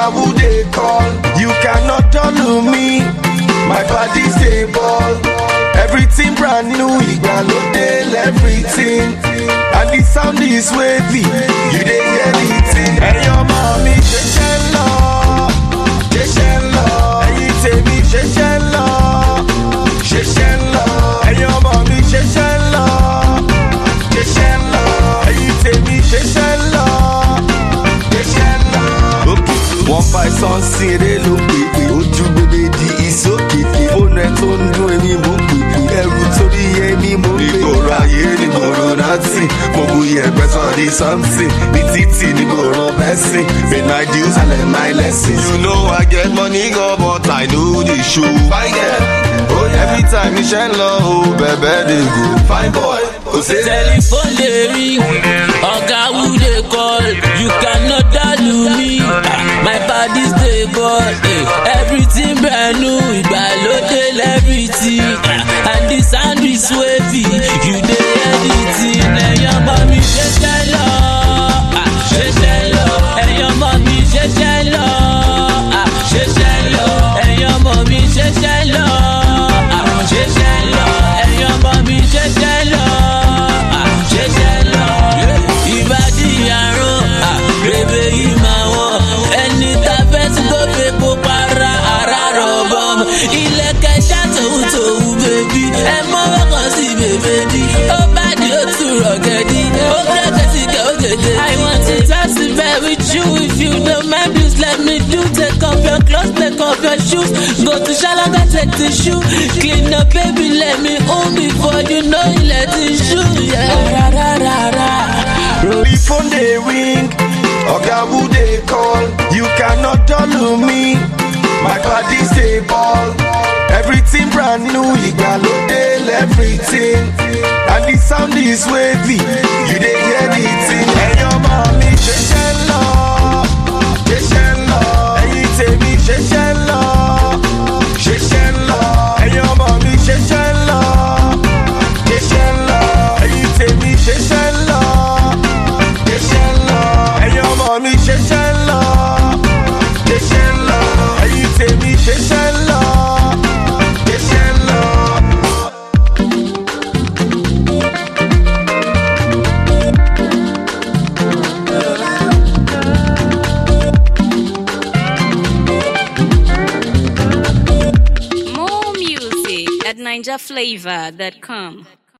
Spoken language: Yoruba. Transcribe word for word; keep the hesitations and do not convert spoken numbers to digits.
Oga who they call, you cannot dull me. My body's a ball, everything brand new, Igbalode, everything. And the sound is wavy, you dey hear it. And your mommy, Sheshelo, Sheshelo, and you say me, Sheshelo, Sheshelo, and your mommy, Sheshelo, Sheshelo, and you say me, Sheshelo, Sheshelo. Okay, one by son, see they look baby, oju baby, di isoke. Phone ẹ tó ń dún èmi mò ń pè, ẹrù torí èmi mò ń pè. Nígboro ayé nígboro náàtì, mo bu iyẹ̀pẹ̀ tán di something. Ní títì nígboro bẹ́sìn, midnight deals and learn my lessons. You know I get money go but I know the show. Fine girl, oh yeah. Every time iṣẹ́ ń lọ o, bẹ̀bẹ̀ dey go. Fine boy, kò sí. Telephone dey ring, oga who dey call, you cannot dull me. My body's dey ball, eh. Everything brand new, Igbalode everything. And the sound is wavy, you dey editing. And your mommy Sheshelo, Sheshelo. And your mommy Sheshelo, Sheshelo. And your mommy Sheshelo, Sheshelo. And your mommy Sheshelo, Sheshelo. Ibadi yaro, baby imawo. Any tapet go pepo para araro bom. Ileke shato to baby. E mo kan si baby. O body o too ruggedy. O protect go get. I want to touch the bed with you. If you don't mind, please let me do. Take off your clothes, take off your shoes. Go to Shalaga, take the shoe. Clean up, baby, let me own before you know you let it shoot. Yeah, ra ra ra ra. The phone they ring, Oga who they call, you cannot dull me. My body's a ball, everything brand new, Igbalode, everything. And the sound is wavy, you dey hear it. And your mommy, Sheshelo, Sheshelo, and you say me, Sheshelo, Sheshelo, and your mommy, Sheshelo, Sheshelo, and you say me, Sheshelo, Sheshelo, and your mommy, Sheshelo, Sheshelo, and you say me, Sheshelo, Sheshelo. More music at ninja flavor dot com.